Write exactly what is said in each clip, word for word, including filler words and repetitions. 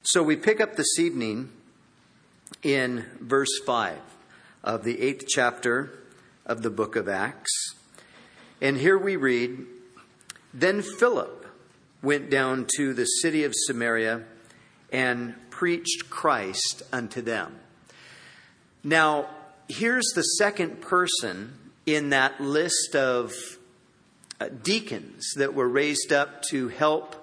So we pick up this evening in verse five of the eighth chapter of the book of Acts. And here we read, "Then Philip went down to the city of Samaria and preached Christ unto them." Now, here's the second person in that list of uh, deacons that were raised up to help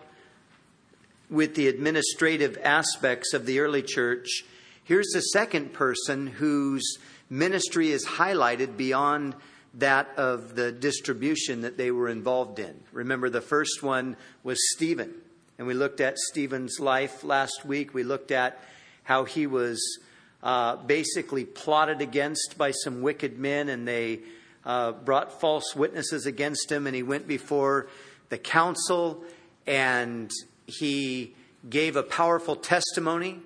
with the administrative aspects of the early church. Here's the second person whose ministry is highlighted beyond that of the distribution that they were involved in. Remember, the first one was Stephen. And we looked at Stephen's life last week. We looked at how he was uh, basically plotted against by some wicked men, and they uh, brought false witnesses against him, and he went before the council, and he gave a powerful testimony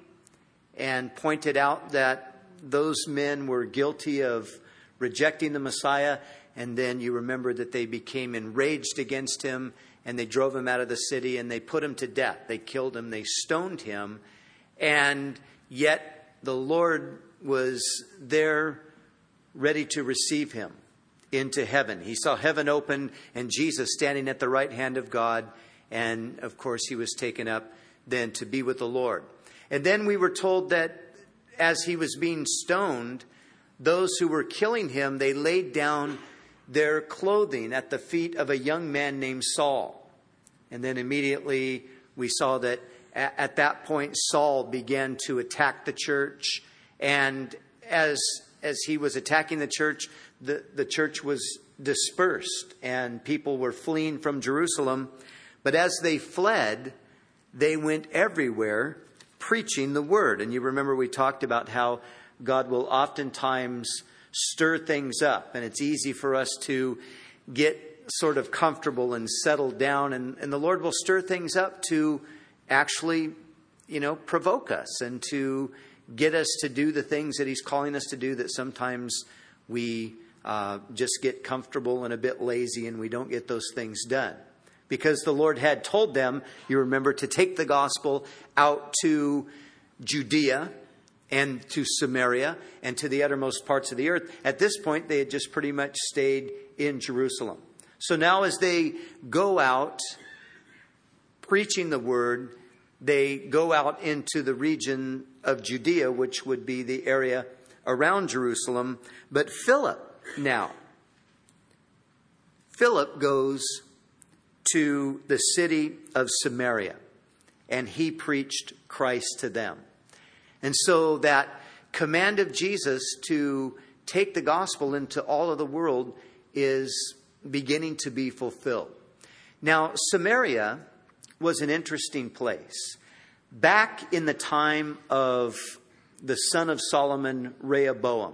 and pointed out that those men were guilty of rejecting the Messiah. And then you remember that they became enraged against him, and they drove him out of the city, and they put him to death. They killed him. They stoned him. And yet the Lord was there ready to receive him into heaven. He saw heaven open and Jesus standing at the right hand of God. And of course, he was taken up then to be with the Lord. And then we were told that as he was being stoned, those who were killing him, they laid down their clothing at the feet of a young man named Saul. And then immediately we saw that at that point Saul began to attack the church. And as as he was attacking the church, the, the church was dispersed and people were fleeing from Jerusalem. But as they fled, they went everywhere preaching the word. And you remember we talked about how God will oftentimes stir things up. And it's easy for us to get sort of comfortable and settle down. And, and the Lord will stir things up to actually, you know, provoke us and to get us to do the things that he's calling us to do, that sometimes we uh, just get comfortable and a bit lazy and we don't get those things done. Because the Lord had told them, you remember, to take the gospel out to Judea and to Samaria and to the uttermost parts of the earth. At this point, they had just pretty much stayed in Jerusalem. So now as they go out preaching the word, they go out into the region of Judea, which would be the area around Jerusalem. But Philip now, Philip goes to the city of Samaria, and he preached Christ to them. And so that command of Jesus to take the gospel into all of the world is beginning to be fulfilled. Now, Samaria was an interesting place. Back in the time of the son of Solomon, Rehoboam,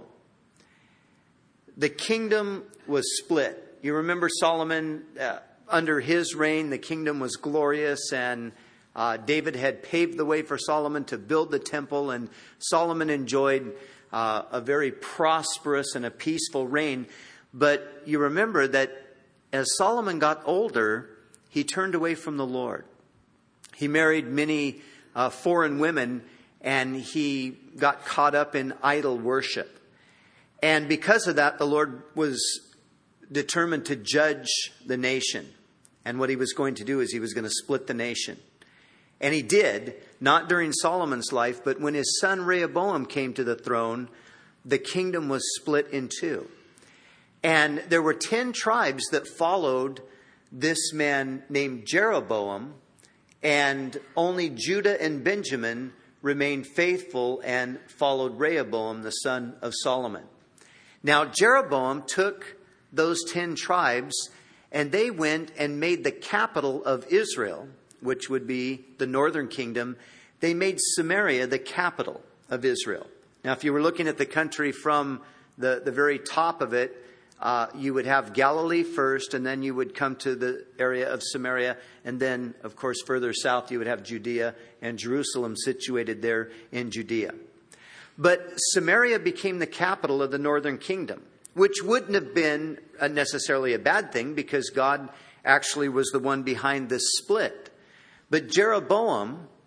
the kingdom was split. You remember Solomon, uh, under his reign, the kingdom was glorious, and uh, David had paved the way for Solomon to build the temple, and Solomon enjoyed uh, a very prosperous and a peaceful reign. But you remember that as Solomon got older, he turned away from the Lord. He married many uh, foreign women, and he got caught up in idol worship. And because of that, the Lord was determined to judge the nation. And what he was going to do is he was going to split the nation. And he did, not during Solomon's life, but when his son Rehoboam came to the throne, the kingdom was split in two. And there were ten tribes that followed this man named Jeroboam, and only Judah and Benjamin remained faithful and followed Rehoboam, the son of Solomon. Now, Jeroboam took those ten tribes, and they went and made the capital of Israel, which would be the northern kingdom. They made Samaria the capital of Israel. Now, if you were looking at the country from the, the very top of it, uh, you would have Galilee first, and then you would come to the area of Samaria. And then, of course, further south, you would have Judea and Jerusalem situated there in Judea. But Samaria became the capital of the northern kingdom, which wouldn't have been necessarily a bad thing because God actually was the one behind this split. But Jeroboam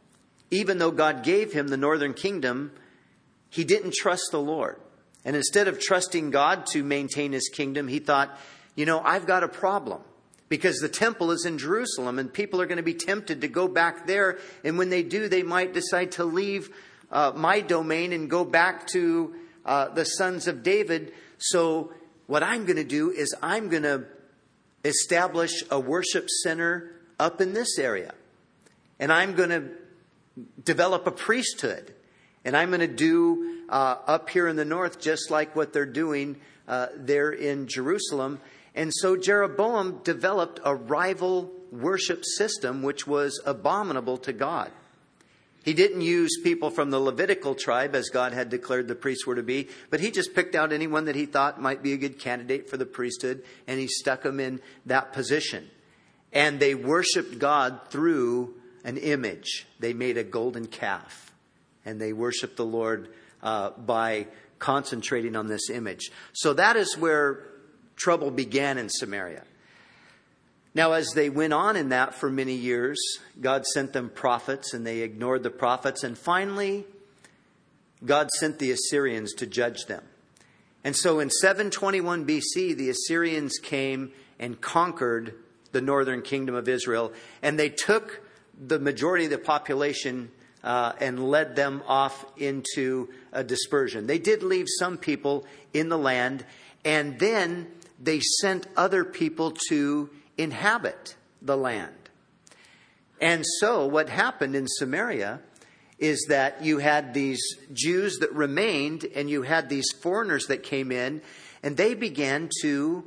even though God gave him the northern kingdom, he didn't trust the Lord. And instead of trusting God to maintain his kingdom, he thought, you know, I've got a problem. Because the temple is in Jerusalem and people are going to be tempted to go back there. And when they do, they might decide to leave uh, my domain and go back to uh, the sons of David. So what I'm going to do is I'm going to establish a worship center up in this area. And I'm going to develop a priesthood. And I'm going to do uh, up here in the north just like what they're doing uh, there in Jerusalem. And so Jeroboam developed a rival worship system which was abominable to God. He didn't use people from the Levitical tribe as God had declared the priests were to be, but he just picked out anyone that he thought might be a good candidate for the priesthood, and he stuck them in that position. And they worshiped God through an image. They made a golden calf, and they worshiped the Lord uh, by concentrating on this image. So that is where trouble began in Samaria. Now, as they went on in that for many years, God sent them prophets and they ignored the prophets. And finally, God sent the Assyrians to judge them. And so in seven twenty-one B C, the Assyrians came and conquered the northern kingdom of Israel. And they took the majority of the population uh, and led them off into a dispersion. They did leave some people in the land. And then they sent other people to inhabit the land. And so what happened in Samaria is that you had these Jews that remained and you had these foreigners that came in, and they began to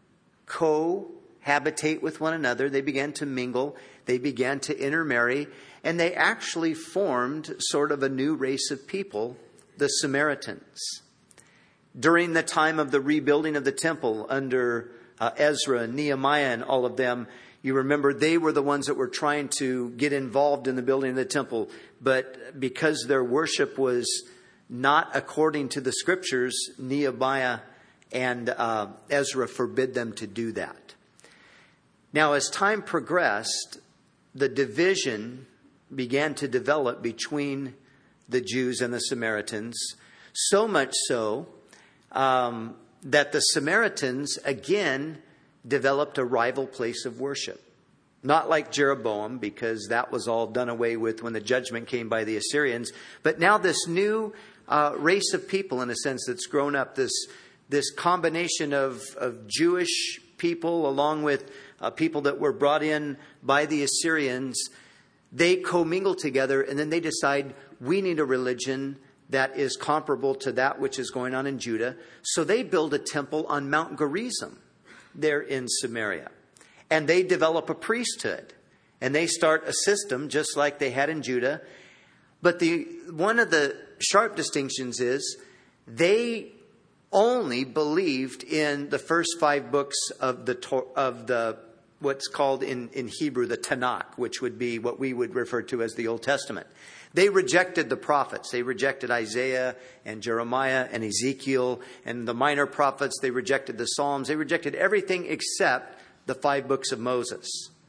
cohabitate with one another. They began to mingle. They began to intermarry. And they actually formed sort of a new race of people, the Samaritans. During the time of the rebuilding of the temple under uh, Ezra and Nehemiah and all of them, you remember they were the ones that were trying to get involved in the building of the temple. But because their worship was not according to the scriptures, Nehemiah and uh, Ezra forbid them to do that. Now, as time progressed, the division began to develop between the Jews and the Samaritans, so much so Um, that the Samaritans again developed a rival place of worship. Not like Jeroboam, because that was all done away with when the judgment came by the Assyrians. But now this new uh, race of people, in a sense, that's grown up, this this combination of, of Jewish people along with uh, people that were brought in by the Assyrians, they commingle together and then they decide we need a religion that is comparable to that which is going on in Judah. So they build a temple on Mount Gerizim there in Samaria. And they develop a priesthood. And they start a system just like they had in Judah. But the one of the sharp distinctions is they only believed in the first five books of the of the what's called in, in Hebrew the Tanakh, which would be what we would refer to as the Old Testament. They rejected the prophets. They rejected Isaiah and Jeremiah and Ezekiel and the minor prophets. They rejected the Psalms. They rejected everything except the five books of Moses.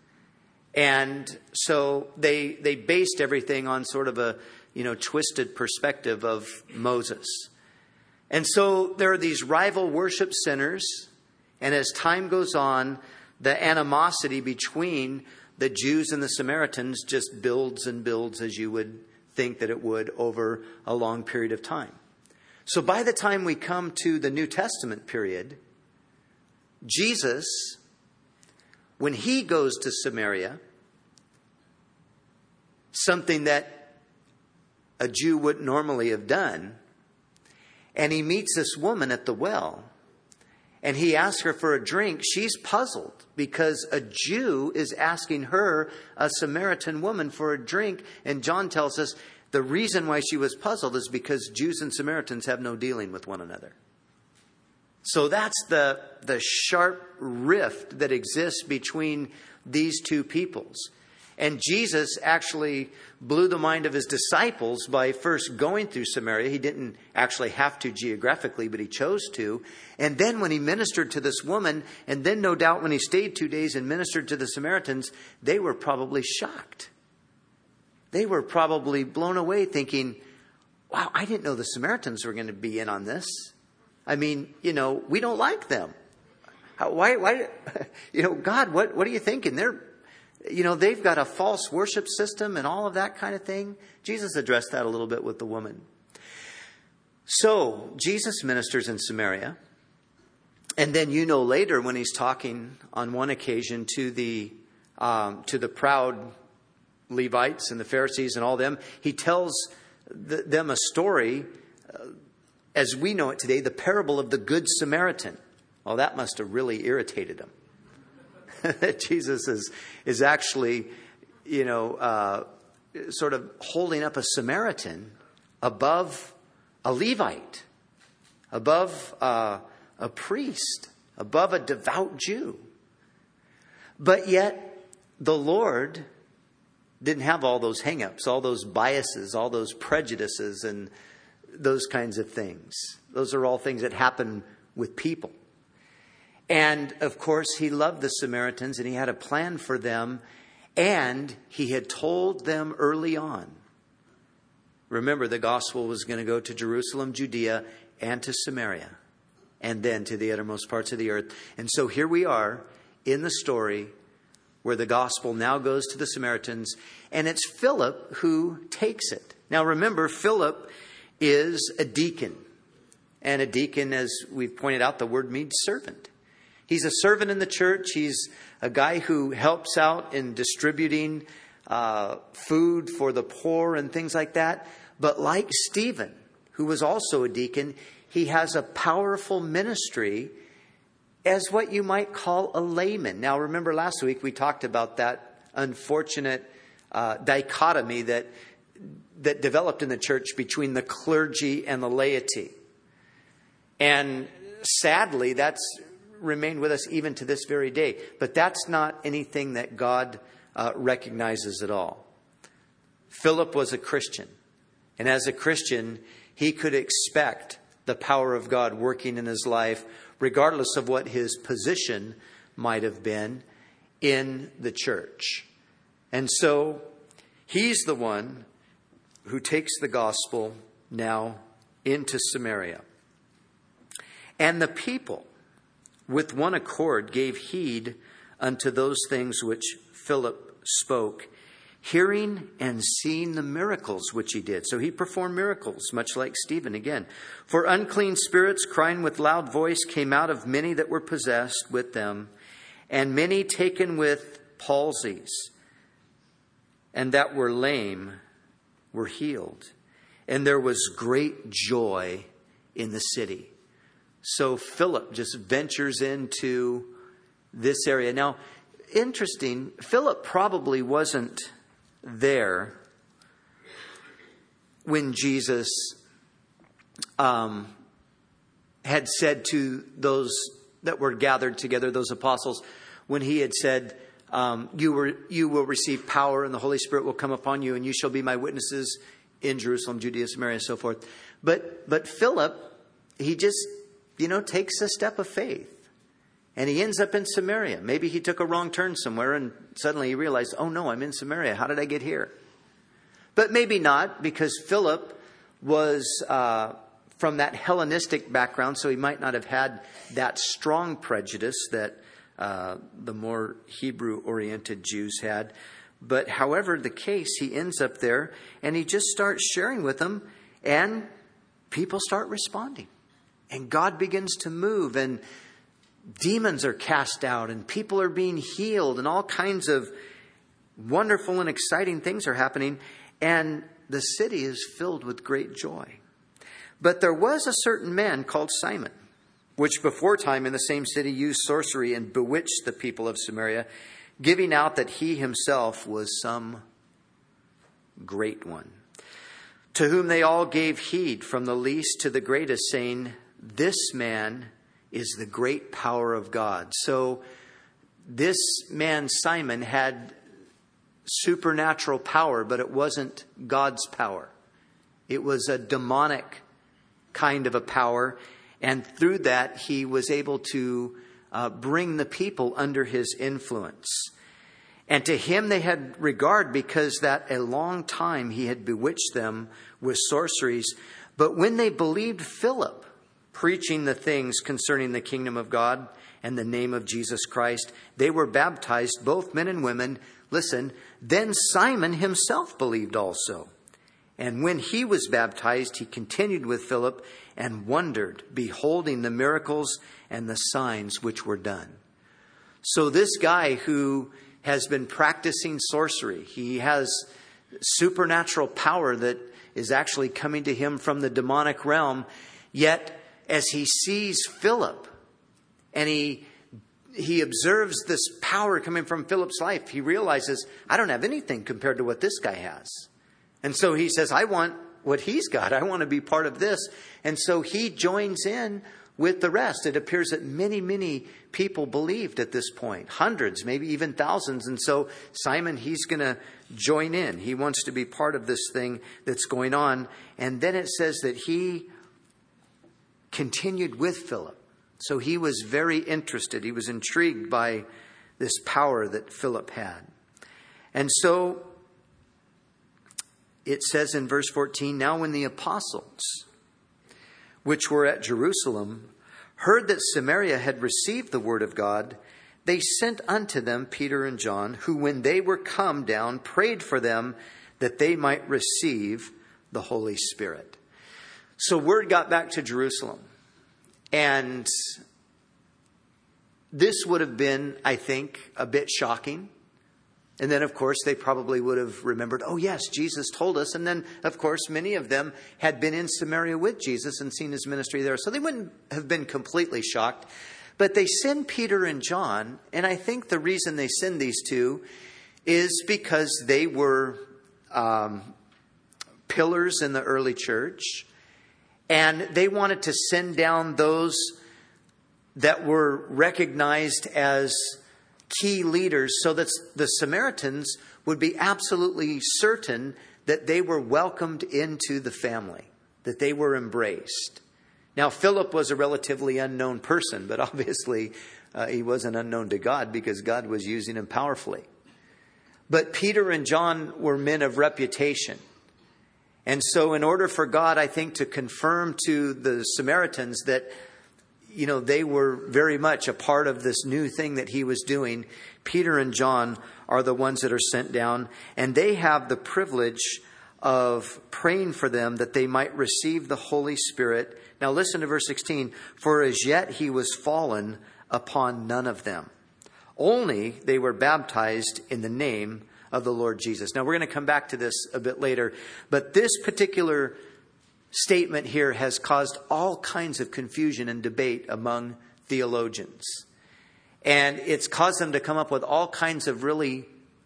And so they they based everything on sort of a, you know, twisted perspective of Moses. And so there are these rival worship centers. And as time goes on, the animosity between the Jews and the Samaritans just builds and builds, as you would think that it would, over a long period of time. So by the time we come to the New Testament period, Jesus, when he goes to Samaria, something that a Jew wouldn't normally have done, and he meets this woman at the well, and he asks her for a drink, she's puzzled because a Jew is asking her, a Samaritan woman, for a drink. And John tells us the reason why she was puzzled is because Jews and Samaritans have no dealing with one another. So that's the, the sharp rift that exists between these two peoples. And Jesus actually blew the mind of his disciples by first going through Samaria. He didn't actually have to geographically, but he chose to. And then when he ministered to this woman, and then no doubt when he stayed two days and ministered to the Samaritans, they were probably shocked. They were probably blown away thinking, wow, I didn't know the Samaritans were going to be in on this. I mean, you know, we don't like them. How, why, why, you know, God, what, what are you thinking? They're, you know, they've got a false worship system and all of that kind of thing. Jesus addressed that a little bit with the woman. So Jesus ministers in Samaria. And then, you know, later when he's talking on one occasion to the, um, to the proud Levites and the Pharisees and all them, he tells the, them a story, uh, as we know it today, the parable of the Good Samaritan. Well, that must have really irritated him. That Jesus is, is actually, you know, uh, sort of holding up a Samaritan above a Levite, above uh, a priest, above a devout Jew. But yet the Lord didn't have all those hang-ups, all those biases, all those prejudices and those kinds of things. Those are all things that happen with people. And of course, he loved the Samaritans and he had a plan for them. And he had told them early on. Remember, the gospel was going to go to Jerusalem, Judea, and to Samaria, and then to the uttermost parts of the earth. And so here we are in the story where the gospel now goes to the Samaritans, and it's Philip who takes it. Now remember, Philip is a deacon. And a deacon, as we've pointed out, the word means servant. He's a servant in the church. He's a guy who helps out in distributing uh, food for the poor and things like that. But like Stephen, who was also a deacon, he has a powerful ministry as what you might call a layman. Now, remember last week we talked about that unfortunate uh, dichotomy that that developed in the church between the clergy and the laity. And sadly, that's remained with us even to this very day. But that's not anything that God uh, recognizes at all. Philip was a Christian. And as a Christian, he could expect the power of God working in his life, regardless of what his position might have been in the church. And so he's the one who takes the gospel now into Samaria. And the people, with one accord, gave heed unto those things which Philip spoke, hearing and seeing the miracles which he did. So he performed miracles, much like Stephen again. For unclean spirits, crying with loud voice, came out of many that were possessed with them, and many taken with palsies, and that were lame were healed. And there was great joy in the city. So Philip just ventures into this area. Now, interesting, Philip probably wasn't there when Jesus um, had said to those that were gathered together, those apostles, when he had said, um, you were you will receive power and the Holy Spirit will come upon you and you shall be my witnesses in Jerusalem, Judea, Samaria, and so forth. But but Philip, he just, you know, takes a step of faith. And he ends up in Samaria. Maybe he took a wrong turn somewhere and suddenly he realized, oh no, I'm in Samaria. How did I get here? But maybe not, because Philip was uh, from that Hellenistic background, so he might not have had that strong prejudice that uh, the more Hebrew-oriented Jews had. But however the case, he ends up there and he just starts sharing with them, and people start responding. And God begins to move, and demons are cast out, and people are being healed, and all kinds of wonderful and exciting things are happening. And the city is filled with great joy. But there was a certain man called Simon, which before time in the same city used sorcery and bewitched the people of Samaria, giving out that he himself was some great one, to whom they all gave heed, from the least to the greatest, saying, this man is the great power of God. So this man, Simon, had supernatural power, but it wasn't God's power. It was a demonic kind of a power. And through that, he was able to uh, bring the people under his influence. And to him they had regard, because that a long time he had bewitched them with sorceries. But when they believed Philip, preaching the things concerning the kingdom of God and the name of Jesus Christ, they were baptized, both men and women. Listen, then Simon himself believed also. And when he was baptized, he continued with Philip and wondered, beholding the miracles and the signs which were done. So this guy who has been practicing sorcery, he has supernatural power that is actually coming to him from the demonic realm. Yet as he sees Philip and he he observes this power coming from Philip's life, he realizes, I don't have anything compared to what this guy has. And so he says, I want what he's got. I want to be part of this. And so he joins in with the rest. It appears that many, many people believed at this point. Hundreds, maybe even thousands. And so Simon, he's going to join in. He wants to be part of this thing that's going on. And then it says that he continued with Philip. So he was very interested. He was intrigued by this power that Philip had. And so it says in verse fourteen, now when the apostles, which were at Jerusalem, heard that Samaria had received the word of God, they sent unto them Peter and John, who when they were come down, prayed for them that they might receive the Holy Spirit. So word got back to Jerusalem. And this would have been, I think, a bit shocking. And then, of course, they probably would have remembered, oh, yes, Jesus told us. And then, of course, many of them had been in Samaria with Jesus and seen his ministry there. So they wouldn't have been completely shocked. But they send Peter and John. And I think the reason they send these two is because they were um, pillars in the early church. And they wanted to send down those that were recognized as key leaders so that the Samaritans would be absolutely certain that they were welcomed into the family, that they were embraced. Now, Philip was a relatively unknown person, but obviously uh, he wasn't unknown to God because God was using him powerfully. But Peter and John were men of reputation. And so in order for God, I think, to confirm to the Samaritans that, you know, they were very much a part of this new thing that he was doing, Peter and John are the ones that are sent down. And they have the privilege of praying for them that they might receive the Holy Spirit. Now listen to verse sixteen. For as yet he was fallen upon none of them. Only they were baptized in the name of the Lord Jesus. Now we're going to come back to this a bit later, but this particular statement here has caused all kinds of confusion and debate among theologians. And it's caused them to come up with all kinds of really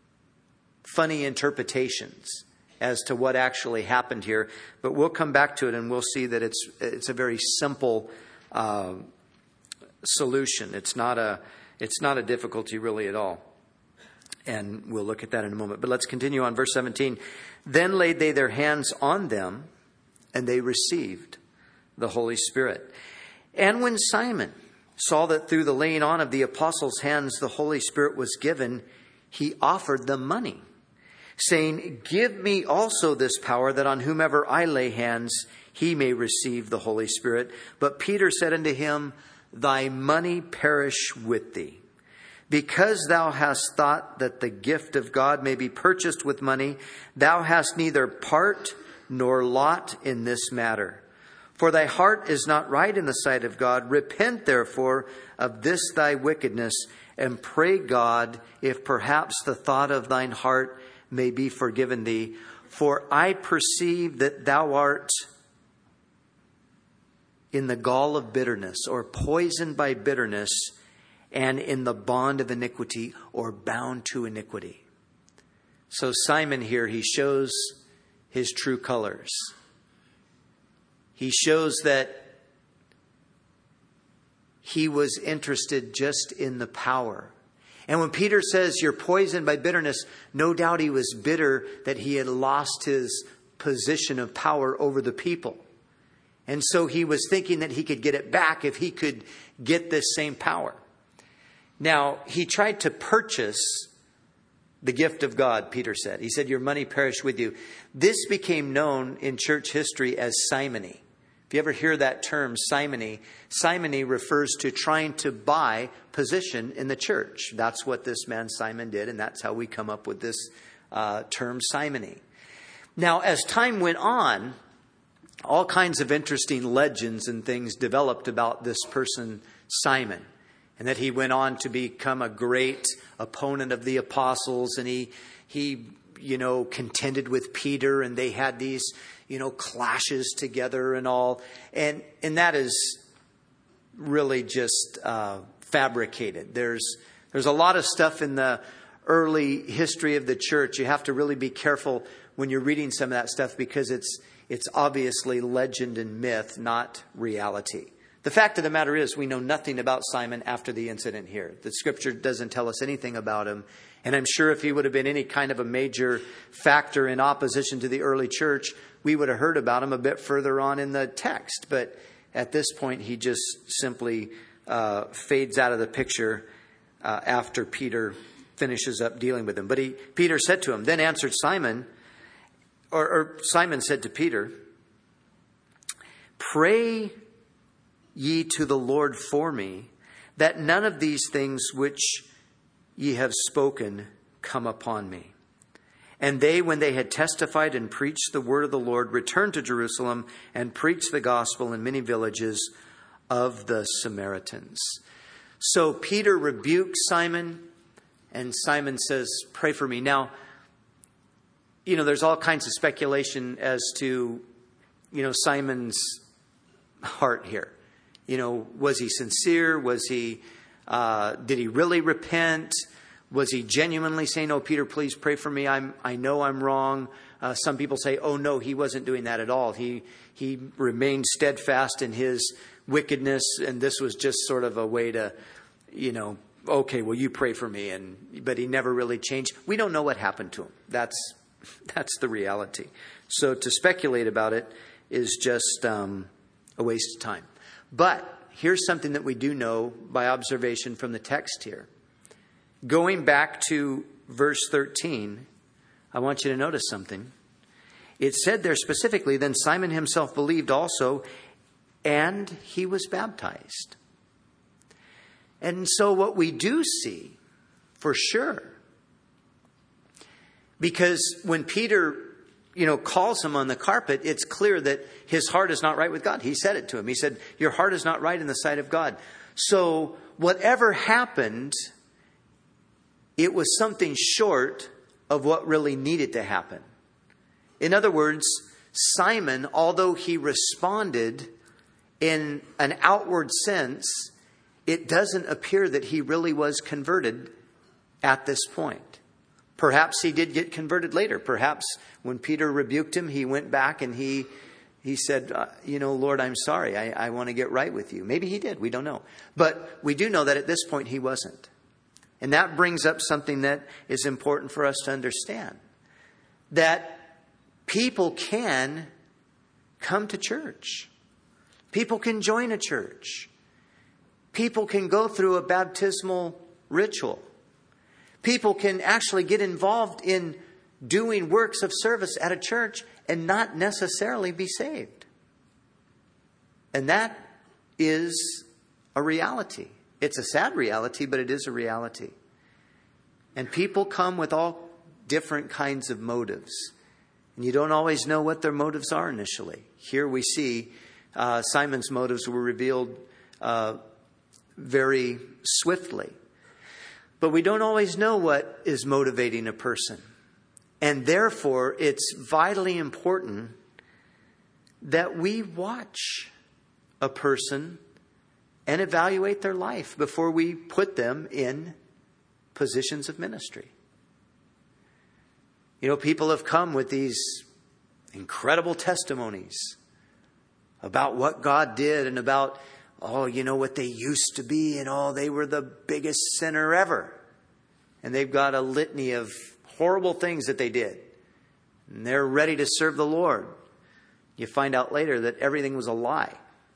funny interpretations as to what actually happened here. But we'll come back to it and we'll see that it's it's a very simple uh, solution. It's not a it's not a difficulty really at all. And we'll look at that in a moment. But let's continue on verse seventeen. Then laid they their hands on them, and they received the Holy Spirit. And when Simon saw that through the laying on of the apostles' hands the Holy Spirit was given, he offered them money, saying, give me also this power, that on whomever I lay hands, he may receive the Holy Spirit. But Peter said unto him, thy money perish with thee, because thou hast thought that the gift of God may be purchased with money. Thou hast neither part nor lot in this matter. For thy heart is not right in the sight of God. Repent therefore of this thy wickedness, and pray God, if perhaps the thought of thine heart may be forgiven thee. For I perceive that thou art in the gall of bitterness, or poisoned by bitterness, and in the bond of iniquity, or bound to iniquity. So Simon here, he shows his true colors. He shows that he was interested just in the power. And when Peter says you're poisoned by bitterness, no doubt he was bitter that he had lost his position of power over the people. And so he was thinking that he could get it back if he could get this same power. Now, he tried to purchase The gift of God, Peter said. He said, your money perish with you. This became known in church history as simony. If you ever hear that term, simony, simony refers to trying to buy position in the church. That's what this man Simon did, and that's how we come up with this uh, term simony. Now, as time went on, all kinds of interesting legends and things developed about this person, Simon, and that he went on to become a great opponent of the apostles, and he, he, you know, contended with Peter, and they had these, you know, clashes together and all. And, and that is really just uh, fabricated. There's, there's a lot of stuff in the early history of the church. You have to really be careful when you're reading some of that stuff, because it's, it's obviously legend and myth, not reality. The fact of the matter is, we know nothing about Simon after the incident here. The scripture doesn't tell us anything about him. And I'm sure if he would have been any kind of a major factor in opposition to the early church, we would have heard about him a bit further on in the text. But at this point, he just simply uh, fades out of the picture uh, after Peter finishes up dealing with him. But he, Peter said to him, then answered Simon, or, or Simon said to Peter, pray ye to the Lord for me, that none of these things which ye have spoken come upon me. And they, when they had testified and preached the word of the Lord, returned to Jerusalem and preached the gospel in many villages of the Samaritans. So Peter rebukes Simon, and Simon says, pray for me. Now, you know, there's all kinds of speculation as to, you know, Simon's heart here. You know, was he sincere? Was he, uh, did he really repent? Was he genuinely saying, oh, Peter, please pray for me. I'm, I know I'm wrong. Uh, some people say, oh, no, he wasn't doing that at all. He, he remained steadfast in his wickedness. And this was just sort of a way to, you know, okay, well, you pray for me. And, but he never really changed. We don't know what happened to him. That's, that's the reality. So to speculate about it is just um, a waste of time. But here's something that we do know by observation from the text here. Going back to verse thirteen, I want you to notice something. It said there specifically, then Simon himself believed also, and he was baptized. And so what we do see, for sure, because when Peter, you know, calls him on the carpet, it's clear that his heart is not right with God. He said it to him. He said, your heart is not right in the sight of God. So whatever happened, it was something short of what really needed to happen. In other words, Simon, although he responded in an outward sense, it doesn't appear that he really was converted at this point. Perhaps he did get converted later. Perhaps when Peter rebuked him, he went back and he he said, uh, you know, Lord, I'm sorry. I, I want to get right with you. Maybe he did. We don't know. But we do know that at this point he wasn't. And that brings up something that is important for us to understand. That people can come to church. People can join a church. People can go through a baptismal ritual. People can actually get involved in doing works of service at a church and not necessarily be saved. And that is a reality. It's a sad reality, but it is a reality. And people come with all different kinds of motives. And you don't always know what their motives are initially. Here we see uh, Simon's motives were revealed uh, very swiftly. But we don't always know what is motivating a person. And therefore, it's vitally important that we watch a person and evaluate their life before we put them in positions of ministry. You know, people have come with these incredible testimonies about what God did and about, oh, you know, what they used to be, and oh, they were the biggest sinner ever. And they've got a litany of horrible things that they did. And they're ready to serve the Lord. You find out later that everything was a lie.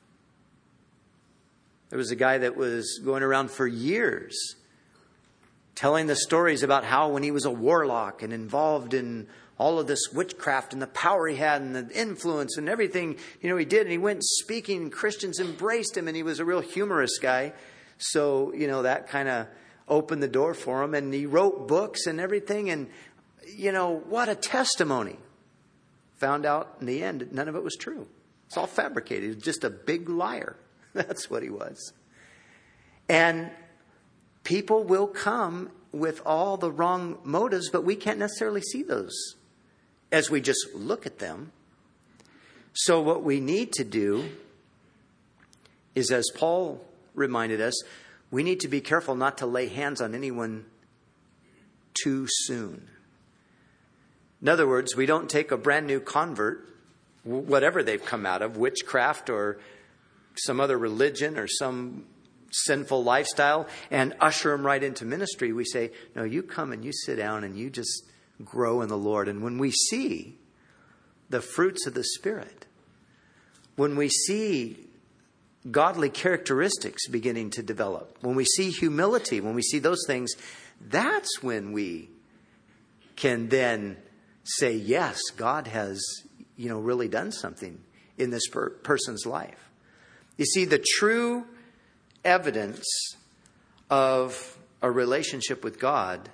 There was a guy that was going around for years telling the stories about how when he was a warlock and involved in all of this witchcraft and the power he had and the influence and everything, you know, he did. And he went speaking and Christians embraced him and he was a real humorous guy. So, you know, that kind of opened the door for him. And he wrote books and everything. And, you know, what a testimony. Found out in the end, none of it was true. It's all fabricated. He was just a big liar. That's what he was. And people will come with all the wrong motives, but we can't necessarily see those as we just look at them. So what we need to do is, as Paul reminded us, we need to be careful not to lay hands on anyone too soon. In other words, we don't take a brand new convert, whatever they've come out of, witchcraft or some other religion or some sinful lifestyle, and usher them right into ministry. We say, no, you come and you sit down and you just grow in the Lord. And when we see the fruits of the Spirit, when we see godly characteristics beginning to develop, when we see humility, when we see those things, that's when we can then say, yes, God has, you know, really done something in this per- person's life. You see, the true evidence of a relationship with God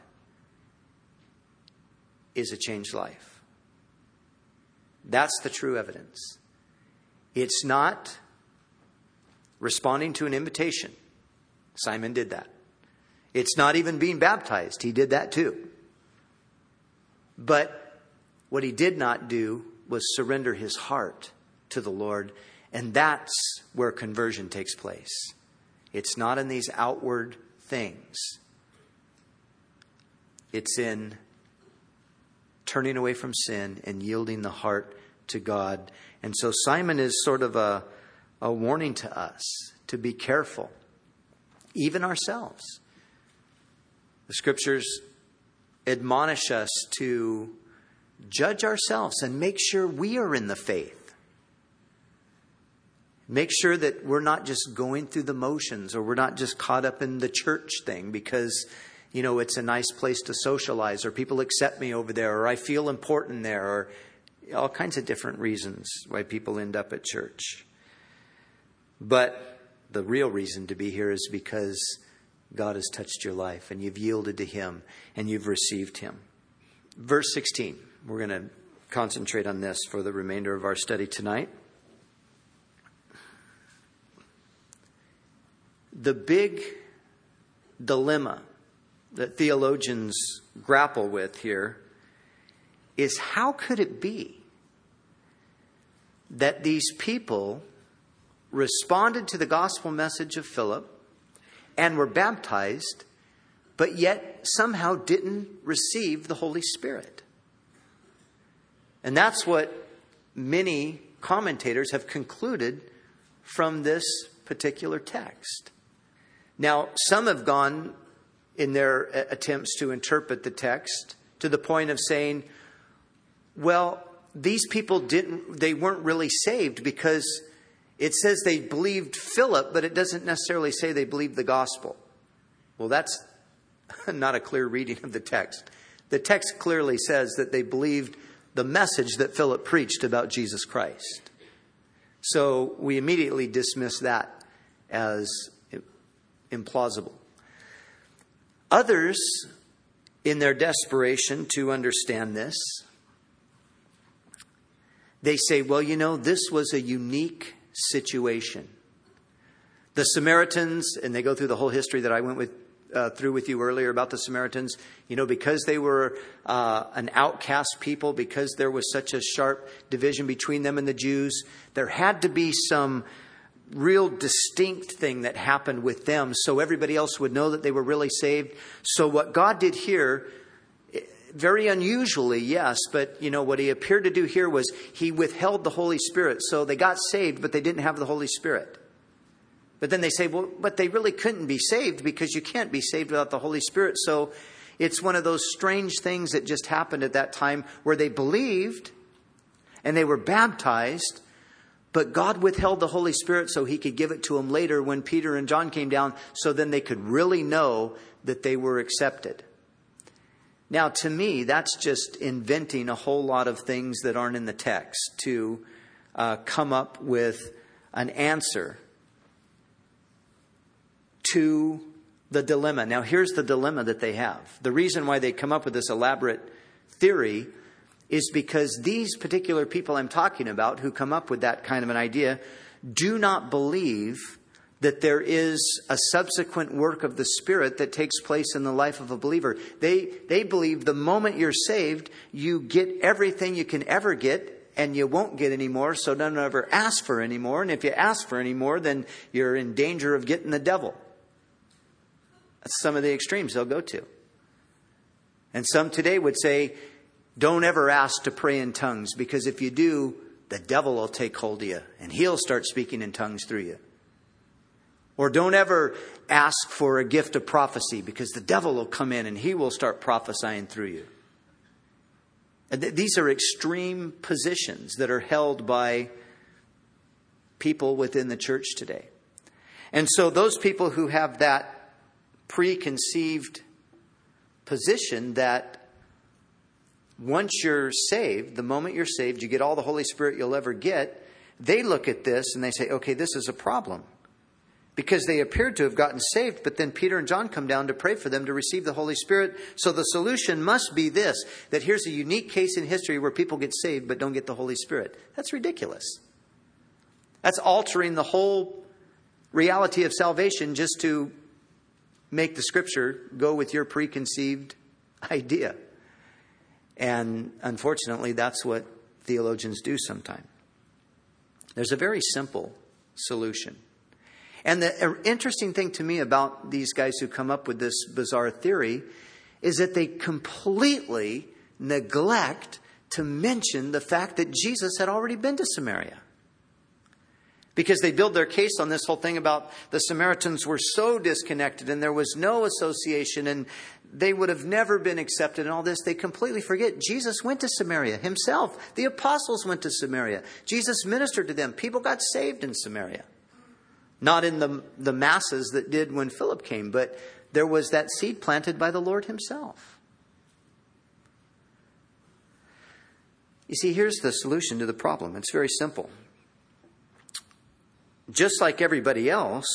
is a changed life. That's the true evidence. It's not responding to an invitation. Simon did that. It's not even being baptized. He did that too. But what he did not do was surrender his heart to the Lord. And that's where conversion takes place. It's not in these outward things. It's in turning away from sin and yielding the heart to God. And so Simon is sort of a, a warning to us to be careful, even ourselves. The scriptures admonish us to judge ourselves and make sure we are in the faith. Make sure that we're not just going through the motions, or we're not just caught up in the church thing because, you know, it's a nice place to socialize, or people accept me over there, or I feel important there, or all kinds of different reasons why people end up at church. But the real reason to be here is because God has touched your life and you've yielded to Him and you've received Him. Verse sixteen, we're going to concentrate on this for the remainder of our study tonight. The big dilemma that theologians grapple with here is, how could it be that these people responded to the gospel message of Philip and were baptized, but yet somehow didn't receive the Holy Spirit? And that's what many commentators have concluded from this particular text. Now, some have gone in their attempts to interpret the text to the point of saying, well, these people didn't, they weren't really saved because it says they believed Philip, but it doesn't necessarily say they believed the gospel. Well, that's not a clear reading of the text. The text clearly says that they believed the message that Philip preached about Jesus Christ. So we immediately dismiss that as implausible. Others, in their desperation to understand this, they say, well, you know, this was a unique situation. The Samaritans, and they go through the whole history that I went with uh, through with you earlier about the Samaritans, you know, because they were uh, an outcast people, because there was such a sharp division between them and the Jews, there had to be some real distinct thing that happened with them so everybody else would know that they were really saved. So what God did here, very unusually, yes, but you know what He appeared to do here was He withheld the Holy Spirit. So they got saved, but they didn't have the Holy Spirit. But then they say, well, but they really couldn't be saved because you can't be saved without the Holy Spirit. So it's one of those strange things that just happened at that time where they believed and they were baptized, But God withheld the Holy Spirit so he could give it to them later when Peter and John came down, so then they could really know that they were accepted. Now, to me, that's just inventing a whole lot of things that aren't in the text to uh, come up with an answer to the dilemma. Now, here's the dilemma that they have. The reason why they come up with this elaborate theory is because these particular people I'm talking about who come up with that kind of an idea do not believe that there is a subsequent work of the Spirit that takes place in the life of a believer. They, they believe the moment you're saved, you get everything you can ever get, and you won't get any more, so don't ever ask for any more. And if you ask for any more, then you're in danger of getting the devil. That's some of the extremes they'll go to. And some today would say, don't ever ask to pray in tongues, because if you do, the devil will take hold of you and he'll start speaking in tongues through you. Or don't ever ask for a gift of prophecy, because the devil will come in and he will start prophesying through you. And th- these are extreme positions that are held by people within the church today. And so those people who have that preconceived position that once you're saved, the moment you're saved, you get all the Holy Spirit you'll ever get, they look at this and they say, okay, this is a problem. Because they appeared to have gotten saved, but then Peter and John come down to pray for them to receive the Holy Spirit. So the solution must be this, that here's a unique case in history where people get saved but don't get the Holy Spirit. That's ridiculous. That's altering the whole reality of salvation just to make the Scripture go with your preconceived idea. And unfortunately, that's what theologians do sometimes. There's a very simple solution. And the interesting thing to me about these guys who come up with this bizarre theory is that they completely neglect to mention the fact that Jesus had already been to Samaria. Because they build their case on this whole thing about the Samaritans were so disconnected and there was no association and they would have never been accepted and all this. They completely forget Jesus went to Samaria himself. The apostles went to Samaria. Jesus ministered to them. People got saved in Samaria. Not in the, the masses that did when Philip came, but there was that seed planted by the Lord himself. You see, here's the solution to the problem. It's very simple. Just like everybody else,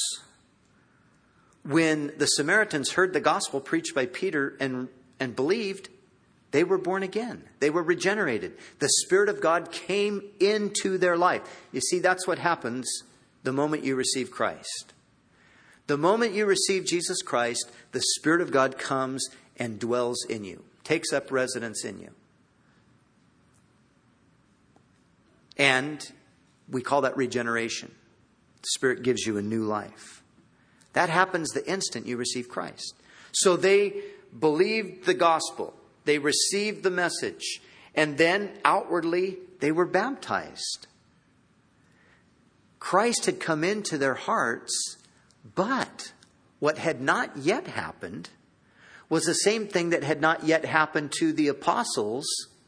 when the Samaritans heard the gospel preached by Peter and, and believed, they were born again. They were regenerated. The Spirit of God came into their life. You see, that's what happens the moment you receive Christ. The moment you receive Jesus Christ, the Spirit of God comes and dwells in you, takes up residence in you. And we call that regeneration. The Spirit gives you a new life. That happens the instant you receive Christ. So they believed the gospel. They received the message. And then outwardly, they were baptized. Christ had come into their hearts, but what had not yet happened was the same thing that had not yet happened to the apostles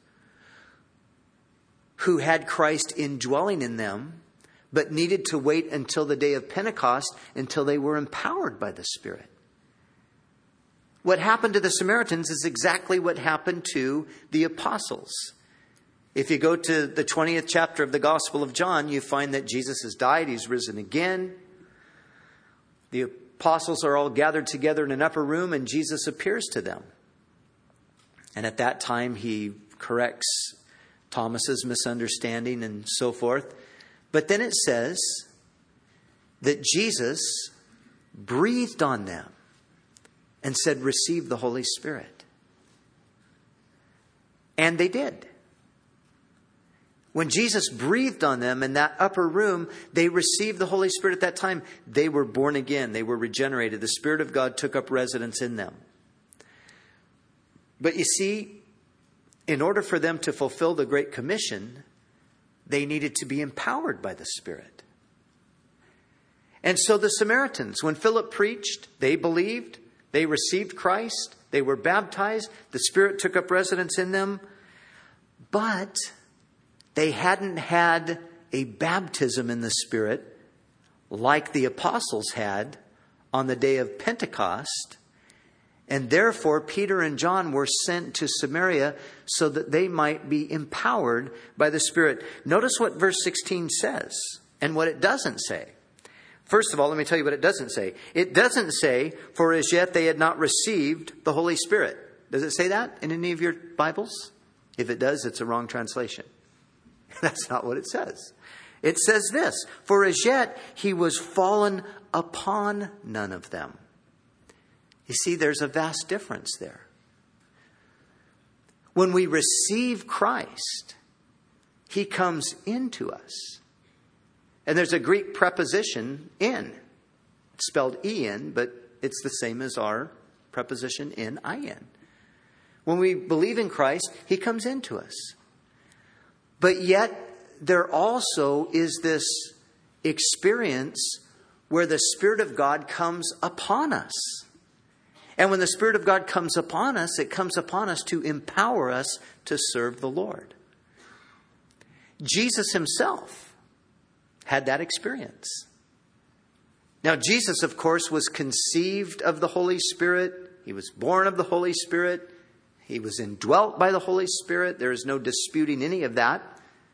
who had Christ indwelling in them, but needed to wait until the day of Pentecost until they were empowered by the Spirit. What happened to the Samaritans is exactly what happened to the apostles. If you go to the twentieth chapter of the Gospel of John, you find that Jesus has died, he's risen again. The apostles are all gathered together in an upper room and Jesus appears to them. And at that time he corrects Thomas's misunderstanding and so forth. But then it says that Jesus breathed on them and said, receive the Holy Spirit. And they did. When Jesus breathed on them in that upper room, they received the Holy Spirit at that time. They were born again. They were regenerated. The Spirit of God took up residence in them. But you see, in order for them to fulfill the Great Commission, they needed to be empowered by the Spirit. And so the Samaritans, when Philip preached, they believed, they received Christ, they were baptized, the Spirit took up residence in them, but they hadn't had a baptism in the Spirit like the apostles had on the day of Pentecost. And therefore, Peter and John were sent to Samaria so that they might be empowered by the Spirit. Notice what verse sixteen says and what it doesn't say. First of all, let me tell you what it doesn't say. It doesn't say, for as yet they had not received the Holy Spirit. Does it say that in any of your Bibles? If it does, it's a wrong translation. That's not what it says. It says this, for as yet he was fallen upon none of them. You see, there's a vast difference there. When we receive Christ, he comes into us. And there's a Greek preposition, in. It's spelled E-N, but it's the same as our preposition in, I-N. When we believe in Christ, he comes into us. But yet, there also is this experience where the Spirit of God comes upon us. And when the Spirit of God comes upon us, it comes upon us to empower us to serve the Lord. Jesus himself had that experience. Now, Jesus, of course, was conceived of the Holy Spirit. He was born of the Holy Spirit. He was indwelt by the Holy Spirit. There is no disputing any of that.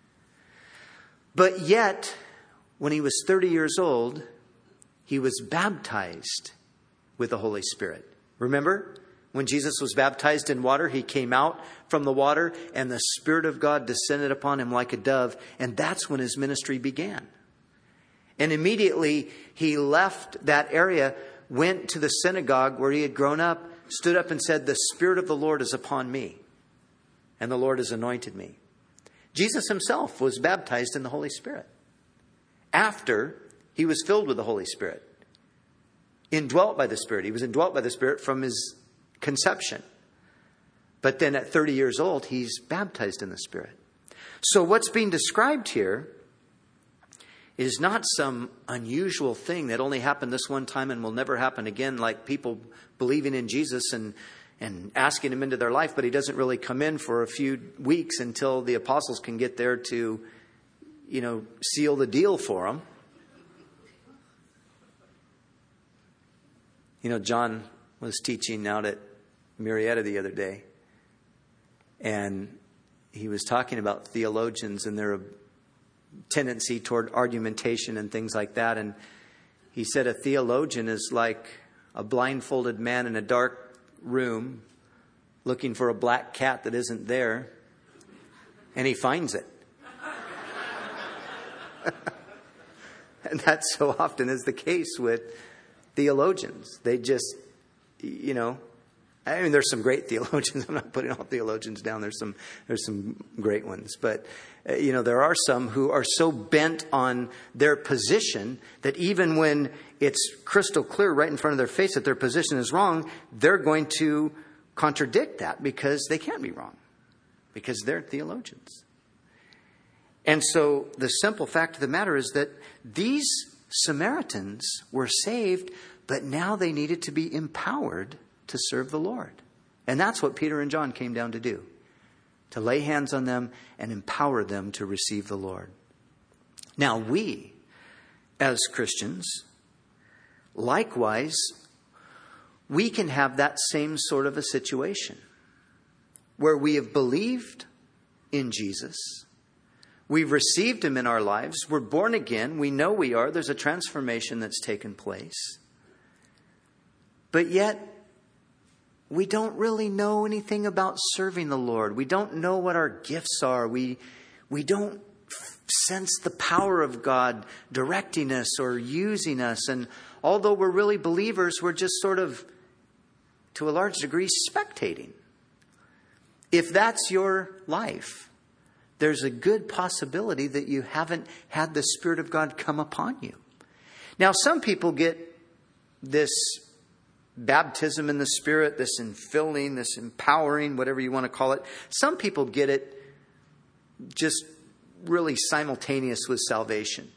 But yet, when he was thirty years old, he was baptized with the Holy Spirit. Remember, when Jesus was baptized in water, he came out from the water and the Spirit of God descended upon him like a dove. And that's when his ministry began. And immediately he left that area, went to the synagogue where he had grown up, stood up and said, the Spirit of the Lord is upon me, and the Lord has anointed me. Jesus himself was baptized in the Holy Spirit after he was filled with the Holy Spirit, indwelt by the Spirit. He was indwelt by the Spirit from his conception. But then at thirty years old, he's baptized in the Spirit. So what's being described here is not some unusual thing that only happened this one time and will never happen again, like people believing in Jesus and, and asking him into their life, but he doesn't really come in for a few weeks until the apostles can get there to, you know, seal the deal for him. You know, John was teaching out at Marietta the other day, and he was talking about theologians and their tendency toward argumentation and things like that. And he said a theologian is like a blindfolded man in a dark room looking for a black cat that isn't there, and he finds it. And that so often is the case with theologians. They just, you know, I mean, there's some great theologians. I'm not putting all theologians down. There's some, there's some great ones. But, uh, you know, there are some who are so bent on their position that even when it's crystal clear right in front of their face that their position is wrong, they're going to contradict that because they can't be wrong, because they're theologians. And so the simple fact of the matter is that these Samaritans were saved, but now they needed to be empowered to serve the Lord. And that's what Peter and John came down to do, to lay hands on them and empower them to receive the Lord. Now we, as Christians, likewise, we can have that same sort of a situation where we have believed in Jesus. We've received him in our lives. We're born again. We know we are. There's a transformation that's taken place. But yet, we don't really know anything about serving the Lord. We don't know what our gifts are. We, we don't sense the power of God directing us or using us. And although we're really believers, we're just sort of, to a large degree, spectating. If that's your life, there's a good possibility that you haven't had the Spirit of God come upon you. Now, some people get this baptism in the Spirit, this infilling, this empowering, whatever you want to call it. Some people get it just really simultaneous with salvation.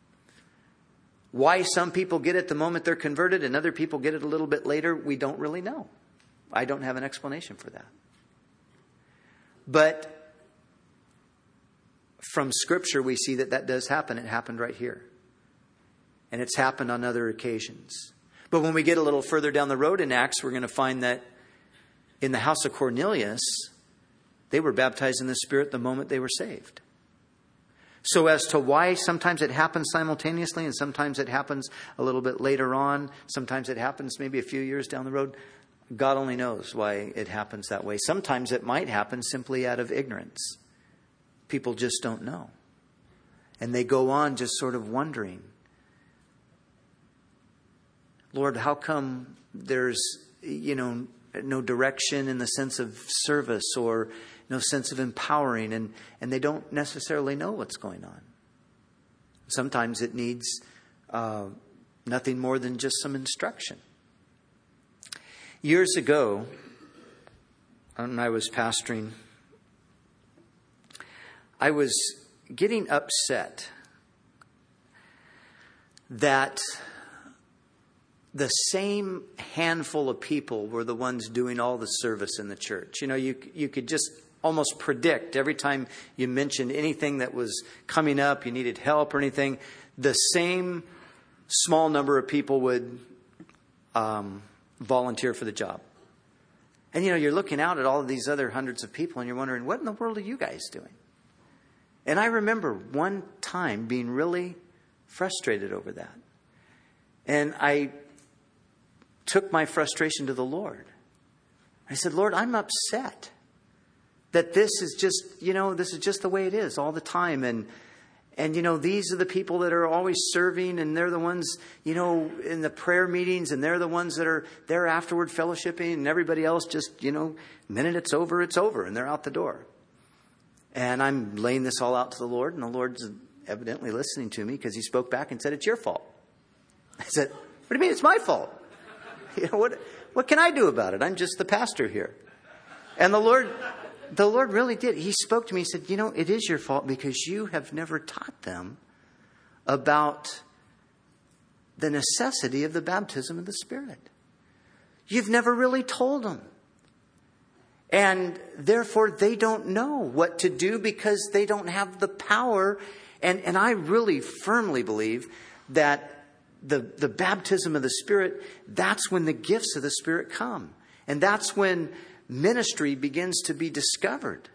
Why some people get it the moment they're converted and other people get it a little bit later, we don't really know. I don't have an explanation for that. But from Scripture, we see that that does happen. It happened right here. And it's happened on other occasions. But when we get a little further down the road in Acts, we're going to find that in the house of Cornelius, they were baptized in the Spirit the moment they were saved. So as to why sometimes it happens simultaneously and sometimes it happens a little bit later on, sometimes it happens maybe a few years down the road, God only knows why it happens that way. Sometimes it might happen simply out of ignorance. People just don't know. And they go on just sort of wondering, Lord, how come there's, you know, no direction in the sense of service or no sense of empowering, and, and they don't necessarily know what's going on. Sometimes it needs uh, nothing more than just some instruction. Years ago, when I was pastoring, I was getting upset that the same handful of people were the ones doing all the service in the church. You know, you you could just almost predict every time you mentioned anything that was coming up, you needed help or anything, the same small number of people would um, volunteer for the job. And, you know, you're looking out at all of these other hundreds of people and you're wondering, what in the world are you guys doing? And I remember one time being really frustrated over that. And I took my frustration to the Lord. I said, Lord, I'm upset that this is just, you know, this is just the way it is all the time. And, and, you know, these are the people that are always serving, and they're the ones, you know, in the prayer meetings, and they're the ones that are there afterward fellowshipping, and everybody else just, you know, the minute it's over, it's over, and they're out the door. And I'm laying this all out to the Lord, and the Lord's evidently listening to me because he spoke back and said, it's your fault. I said, what do you mean it's my fault? You know, what, what can I do about it? I'm just the pastor here. And the Lord, the Lord really did. He spoke to me. He said, you know, it is your fault because you have never taught them about the necessity of the baptism of the Spirit. You've never really told them. And therefore, they don't know what to do because they don't have the power. And, and I really firmly believe that the, the baptism of the Spirit, that's when the gifts of the Spirit come. And that's when ministry begins to be discovered.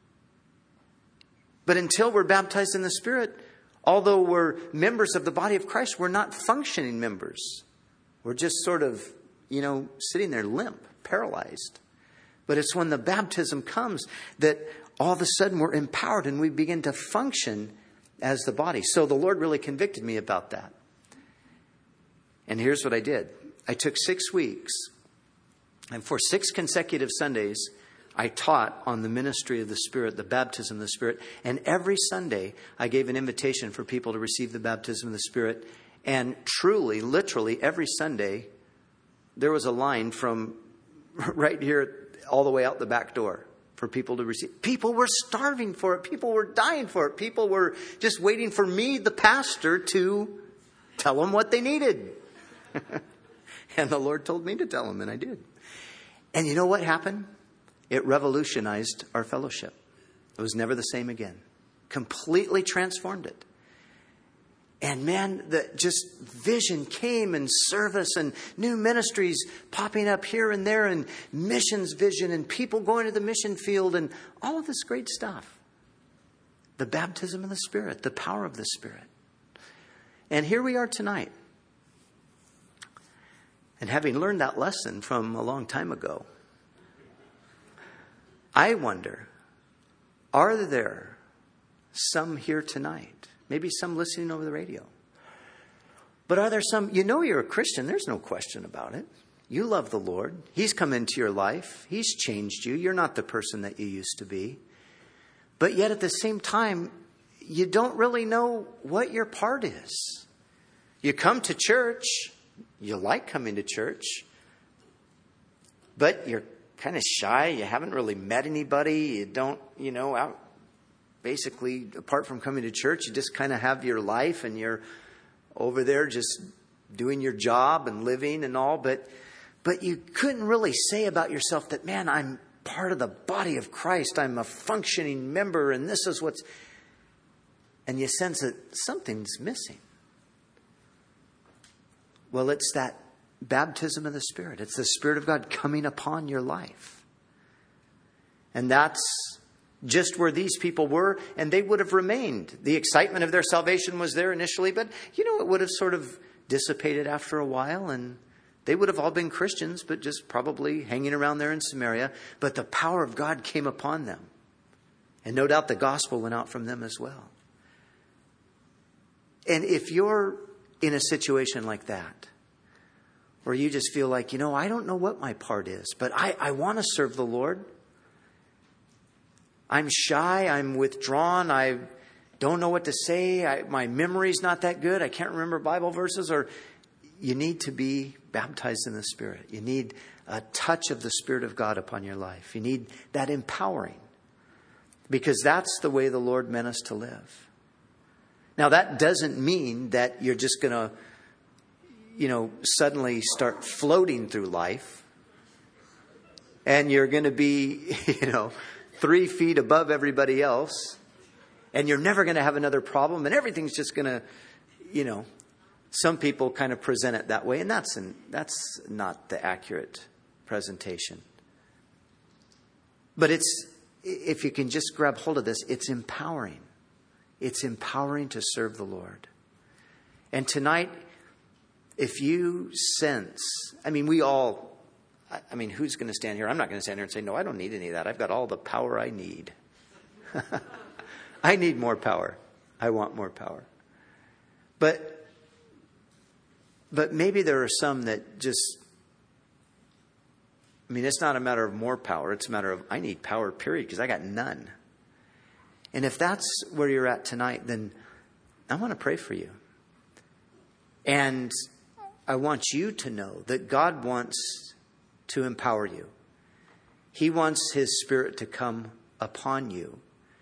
But until we're baptized in the Spirit, although we're members of the body of Christ, we're not functioning members. We're just sort of, you know, sitting there limp, paralyzed. But it's when the baptism comes that all of a sudden we're empowered and we begin to function as the body. So the Lord really convicted me about that. And here's what I did. I took six weeks, and for six consecutive Sundays, I taught on the ministry of the Spirit, the baptism of the Spirit. And every Sunday, I gave an invitation for people to receive the baptism of the Spirit. And truly, literally, every Sunday, there was a line from right here all the way out the back door for people to receive. People were starving for it. People were dying for it. People were just waiting for me, the pastor, to tell them what they needed. And the Lord told me to tell them, and I did. And you know what happened? It revolutionized our fellowship. It was never the same again. Completely transformed it. And man, the just vision came, and service and new ministries popping up here and there, and missions vision and people going to the mission field and all of this great stuff. The baptism of the Spirit, the power of the Spirit. And here we are tonight. And having learned that lesson from a long time ago, I wonder, are there some here tonight? Maybe some listening over the radio. But are there some, you know you're a Christian, there's no question about it. You love the Lord. He's come into your life. He's changed you. You're not the person that you used to be. But yet at the same time, you don't really know what your part is. You come to church. You like coming to church. But you're kind of shy. You haven't really met anybody. You don't, you know, out. Basically, apart from coming to church, you just kind of have your life and you're over there just doing your job and living and all. But but you couldn't really say about yourself that, man, I'm part of the body of Christ. I'm a functioning member, and this is what's... and you sense that something's missing. Well, it's that baptism of the Spirit. It's the Spirit of God coming upon your life. And that's just where these people were, and they would have remained. The excitement of their salvation was there initially, but, you know, it would have sort of dissipated after a while, and they would have all been Christians, but just probably hanging around there in Samaria. But the power of God came upon them. And no doubt the gospel went out from them as well. And if you're in a situation like that, where you just feel like, you know, I don't know what my part is, but I, I want to serve the Lord. I'm shy. I'm withdrawn. I don't know what to say. I, my memory's not that good. I can't remember Bible verses. Or you need to be baptized in the Spirit. You need a touch of the Spirit of God upon your life. You need that empowering. Because that's the way the Lord meant us to live. Now, that doesn't mean that you're just going to, you know, suddenly start floating through life. And you're going to be, you know, three feet above everybody else. And you're never going to have another problem. And everything's just going to, you know, some people kind of present it that way. And that's an, that's not the accurate presentation. But it's, if you can just grab hold of this, it's empowering. It's empowering to serve the Lord. And tonight, if you sense, I mean, we all, I mean, who's going to stand here? I'm not going to stand here and say, no, I don't need any of that. I've got all the power I need. I need more power. I want more power. But, but maybe there are some that just, I mean, it's not a matter of more power. It's a matter of, I need power, period, because I got none. And if that's where you're at tonight, then I want to pray for you. And I want you to know that God wants to empower you. He wants His Spirit to come upon you.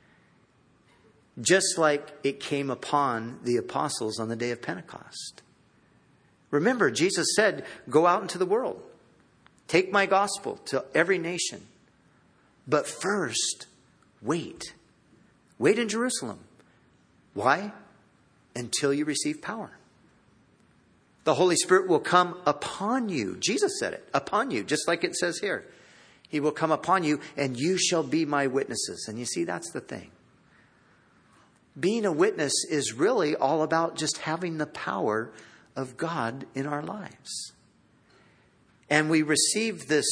Just like it came upon the apostles on the day of Pentecost. Remember, Jesus said, go out into the world. Take my gospel to every nation. But first, wait. Wait in Jerusalem. Why? Until you receive power. The Holy Spirit will come upon you. Jesus said it, upon you, just like it says here. He will come upon you and you shall be my witnesses. And you see, that's the thing. Being a witness is really all about just having the power of God in our lives. And we receive this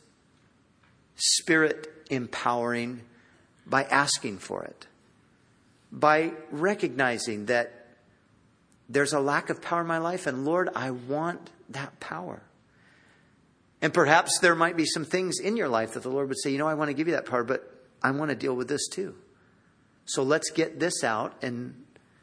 Spirit empowering by asking for it. By recognizing that there's a lack of power in my life, and Lord, I want that power. And perhaps there might be some things in your life that the Lord would say, you know, I want to give you that power, but I want to deal with this too. So let's get this out, and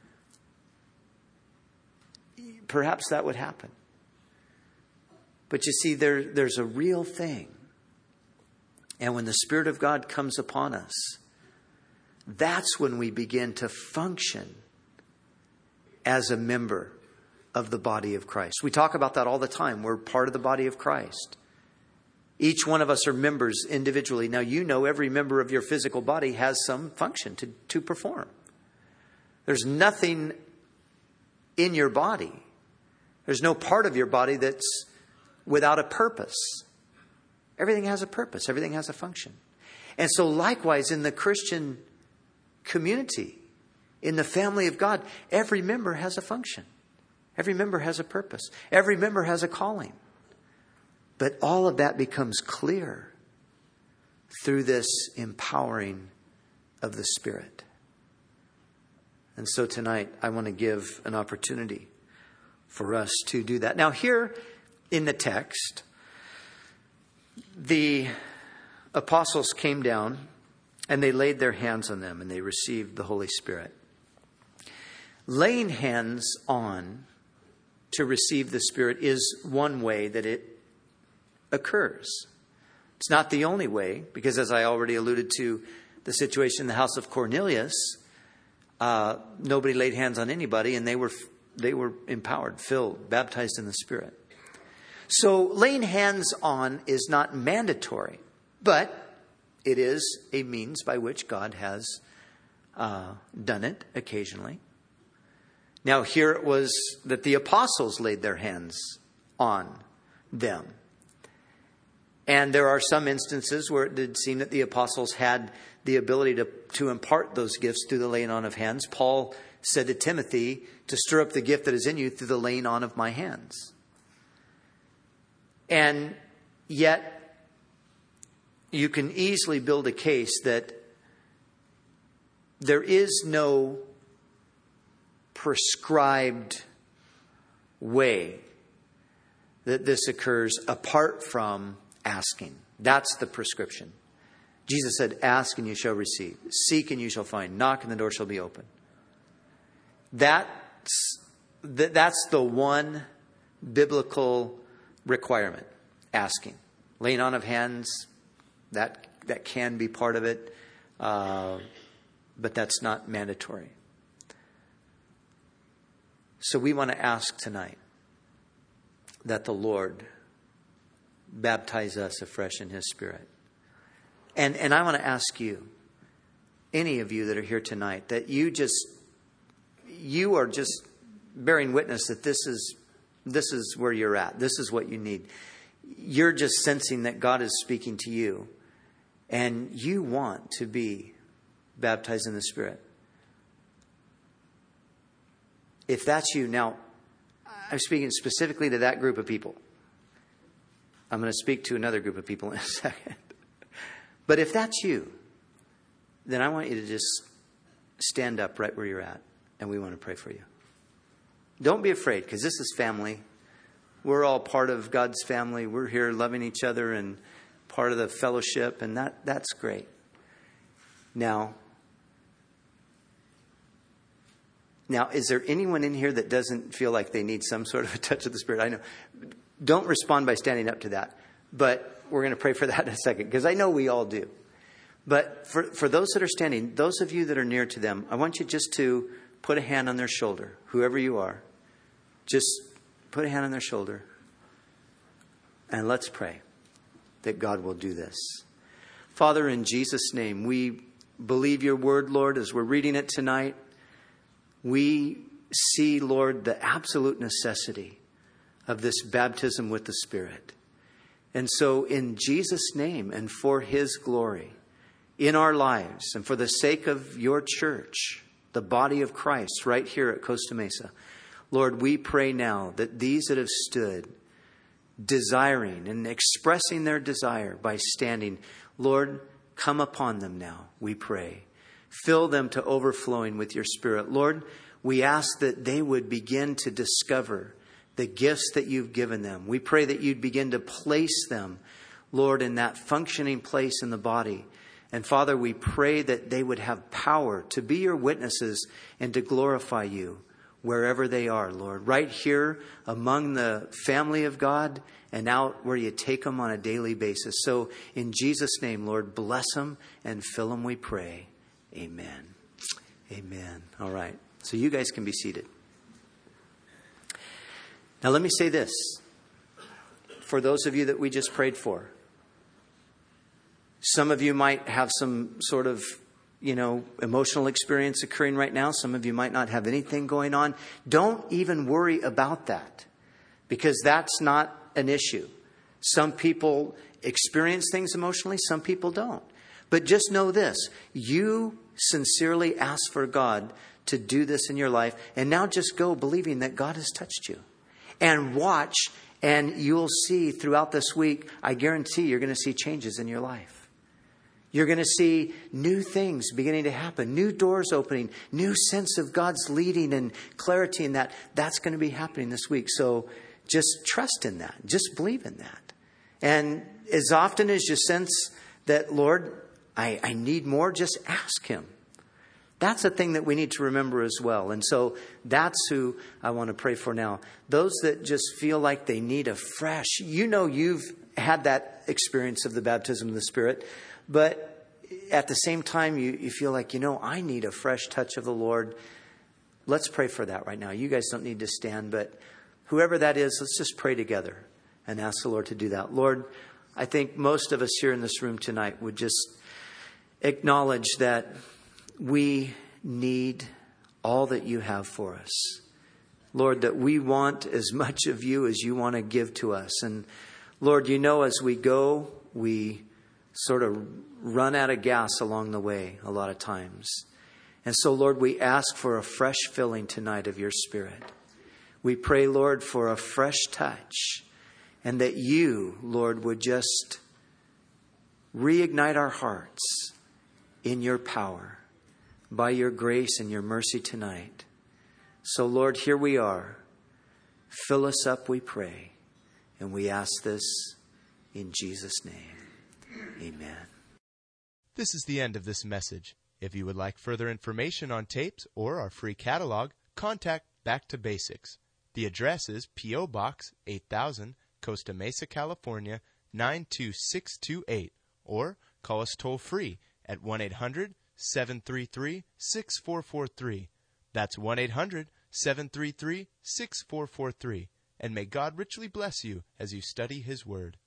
perhaps that would happen. But you see, there, there's a real thing. And when the Spirit of God comes upon us, that's when we begin to function as a member of the body of Christ. We talk about that all the time. We're part of the body of Christ. Each one of us are members individually. Now, you know every member of your physical body has some function to, to perform. There's nothing in your body. There's no part of your body that's without a purpose. Everything has a purpose. Everything has a function. And so likewise in the Christian community, in the family of God, every member has a function. Every member has a purpose. Every member has a calling. But all of that becomes clear through this empowering of the Spirit. And so tonight, I want to give an opportunity for us to do that. Now, here in the text, the apostles came down and they laid their hands on them and they received the Holy Spirit. Laying hands on to receive the Spirit is one way that it occurs. It's not the only way, because as I already alluded to, the situation in the house of Cornelius, uh, nobody laid hands on anybody, and they were they were empowered, filled, baptized in the Spirit. So laying hands on is not mandatory, but it is a means by which God has uh, done it occasionally. Now, here it was that the apostles laid their hands on them. And there are some instances where it did seem that the apostles had the ability to, to impart those gifts through the laying on of hands. Paul said to Timothy, to stir up the gift that is in you through the laying on of my hands. And yet, you can easily build a case that there is no prescribed way that this occurs apart from asking. That's the prescription. Jesus said, ask and you shall receive. Seek and you shall find. Knock and the door shall be open. That's, that's the one biblical requirement. Asking. Laying on of hands, that, that can be part of it. Uh, but that's not mandatory. So we want to ask tonight that the Lord baptize us afresh in His Spirit. And and I want to ask you, any of you that are here tonight, that you just, you are just bearing witness that this is, this is where you're at. This is what you need. You're just sensing that God is speaking to you. And you want to be baptized in the Spirit. If that's you, now, I'm speaking specifically to that group of people. I'm going to speak to another group of people in a second. But if that's you, then I want you to just stand up right where you're at, and we want to pray for you. Don't be afraid, because this is family. We're all part of God's family. We're here loving each other and part of the fellowship, and that that's great. Now, Now, is there anyone in here that doesn't feel like they need some sort of a touch of the Spirit? I know. Don't respond by standing up to that. But we're going to pray for that in a second, because I know we all do. But for, for those that are standing, those of you that are near to them, I want you just to put a hand on their shoulder, whoever you are. Just put a hand on their shoulder. And let's pray that God will do this. Father, in Jesus' name, we believe your word, Lord, as we're reading it tonight. We see, Lord, the absolute necessity of this baptism with the Spirit. And so in Jesus' name and for His glory in our lives and for the sake of your church, the body of Christ right here at Costa Mesa, Lord, we pray now that these that have stood desiring and expressing their desire by standing, Lord, come upon them now, we pray. Fill them to overflowing with your Spirit. Lord, we ask that they would begin to discover the gifts that you've given them. We pray that you'd begin to place them, Lord, in that functioning place in the body. And Father, we pray that they would have power to be your witnesses and to glorify you wherever they are, Lord. Right here among the family of God and out where you take them on a daily basis. So in Jesus' name, Lord, bless them and fill them, we pray. Amen. Amen. All right. So you guys can be seated. Now let me say this. For those of you that we just prayed for, some of you might have some sort of, you know, emotional experience occurring right now. Some of you might not have anything going on. Don't even worry about that, because that's not an issue. Some people experience things emotionally. Some people don't. But just know this. You sincerely ask for God to do this in your life. And now just go believing that God has touched you. And watch, and you'll see throughout this week, I guarantee you're going to see changes in your life. You're going to see new things beginning to happen, new doors opening, new sense of God's leading and clarity in that. That's going to be happening this week. So just trust in that. Just believe in that. And as often as you sense that, Lord, I, I need more, just ask Him. That's a thing that we need to remember as well. And so that's who I want to pray for now. Those that just feel like they need a fresh, you know, you've had that experience of the baptism of the Spirit, but at the same time, you, you feel like, you know, I need a fresh touch of the Lord. Let's pray for that right now. You guys don't need to stand, but whoever that is, let's just pray together and ask the Lord to do that. Lord, I think most of us here in this room tonight would just acknowledge that we need all that you have for us. Lord, that we want as much of you as you want to give to us. And Lord, you know, as we go, we sort of run out of gas along the way a lot of times. And so, Lord, we ask for a fresh filling tonight of your Spirit. We pray, Lord, for a fresh touch, and that you, Lord, would just reignite our hearts in your power, by your grace and your mercy tonight. So, Lord, here we are. Fill us up, we pray. And we ask this in Jesus' name. Amen. This is the end of this message. If you would like further information on tapes or our free catalog, contact Back to Basics. The address is P O. Box eight thousand, Costa Mesa, California, nine two six two eight. Or call us toll-free at one eight hundred seven three three six four four three. That's one eight hundred seven three three six four four three. And may God richly bless you as you study His Word.